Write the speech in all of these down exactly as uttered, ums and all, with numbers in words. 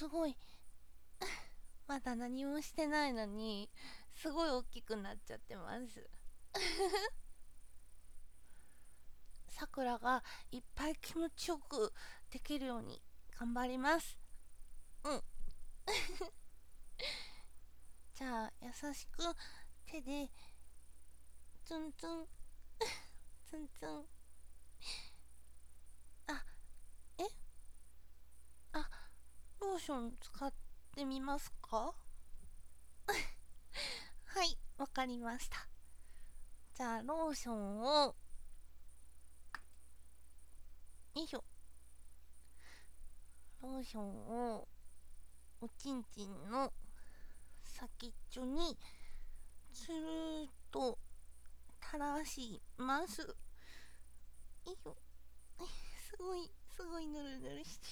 すごい。まだ何もしてないのにすごい大きくなっちゃってます。さくらがいっぱい気持ちよくできるように頑張ります。うん。じゃあ優しく手でツンツンツンツン。あ、えあ、ローション使ってみますか？はい、わかりました。じゃあローションを、よいしょ。ローションをおちんちんの先っちょにつるーっと垂らします。よいしょ。すごいすごいぬるぬるして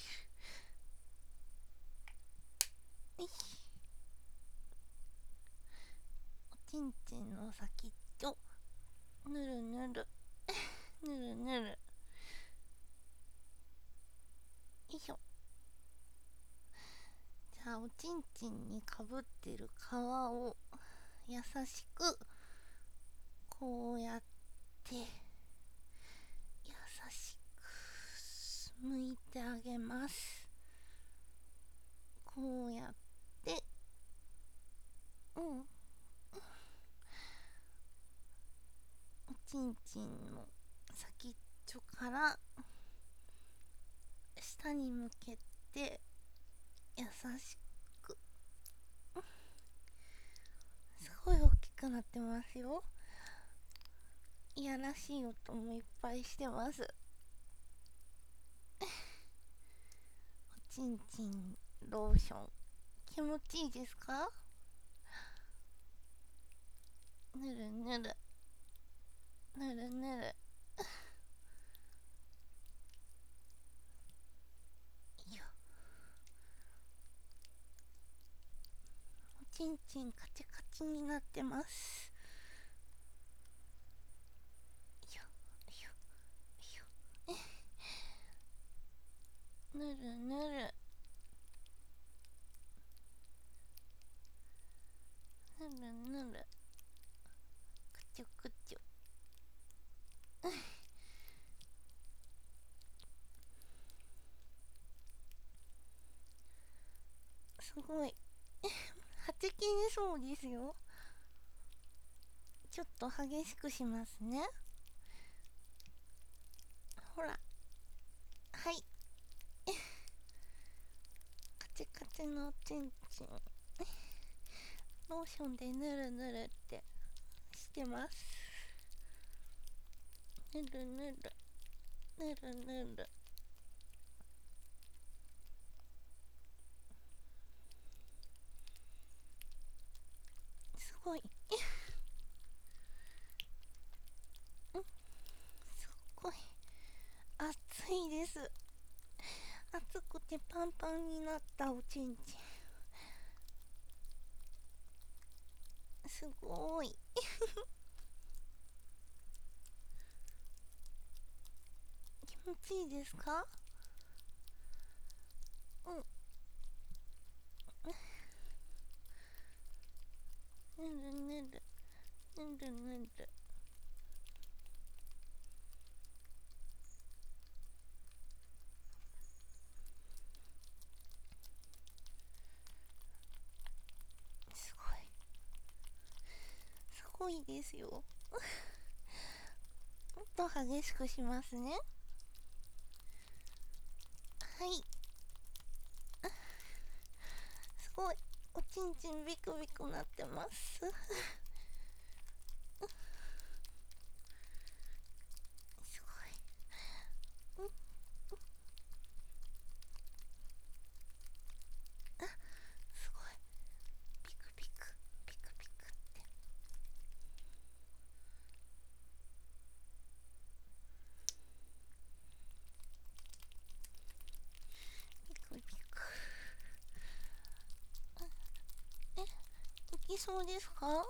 る。よし。おちんちんの先っちょぬるぬるぬるぬる。よいしょ。じゃあおちんちんにかぶってる皮を優しくこうやって優しく剥いてあげます。こうやって、うん、おちんちんの先っちょから下に向けて優しく。すごい大きくなってますよ。いやらしい音もいっぱいしてます。おちんちんローション気持ちいいですか？ぬるぬるぬるぬる。いや、おちんちんカチカチになってます。いやいやいや、ぬるぬるぬるぬる。くちゅくちゅ。すごい。はち切れそうですよ。ちょっと激しくしますね。ほら、はい。カチカチのおちんちんローションでぬるぬるってしてます。ぬるぬるぬるぬる。すごい。うん、すっごい熱いです。熱くてパンパンになったおちんちん、すごい。気持ちいいですか？うん。ぬるぬるぬるぬる。すごいすごいですよ。もっと激しくしますね。はい。すごい。おちんちんビクビクなってます。すごい。うん、あ、すごい。ピクピクピクピクって。ピクピク。え、いきそうですか？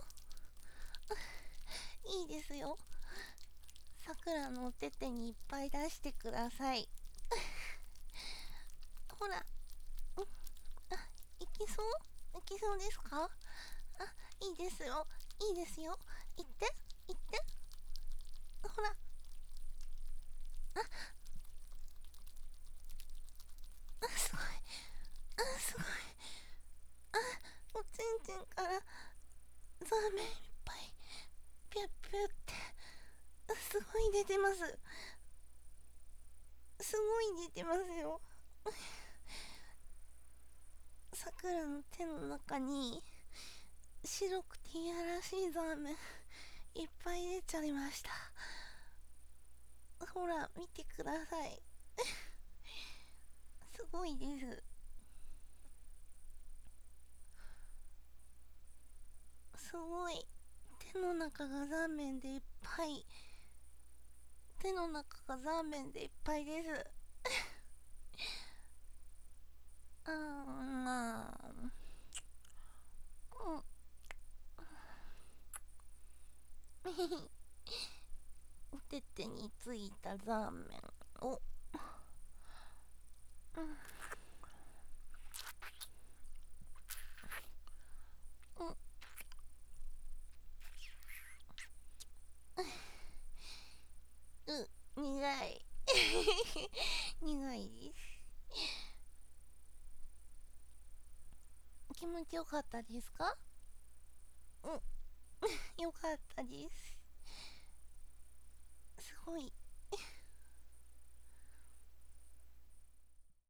いいですよ。さくらのお手手にいっぱい出してください。ほら、うん、あ、 そういけそうですか？あ、いいですよ。いいですよ。行って、行って。ほら。あ、あ、すごい。あ、すごい。あ、おちんちんからザーメンいっぱい、ピュッピュッって。あ、すごい出てます。すごい出てますよ。さくらの手の中に白くていやらしいザーメンいっぱい出ちゃいました。ほら見てください。すごいです。すごい。手の中がザーメンでいっぱい。手の中がザーメンでいっぱいです。あー、まあ、うん。おててについたザーメンを、うん、うん、う、苦い。苦いです。気持ちよかったですか？うん、よかったです。すごい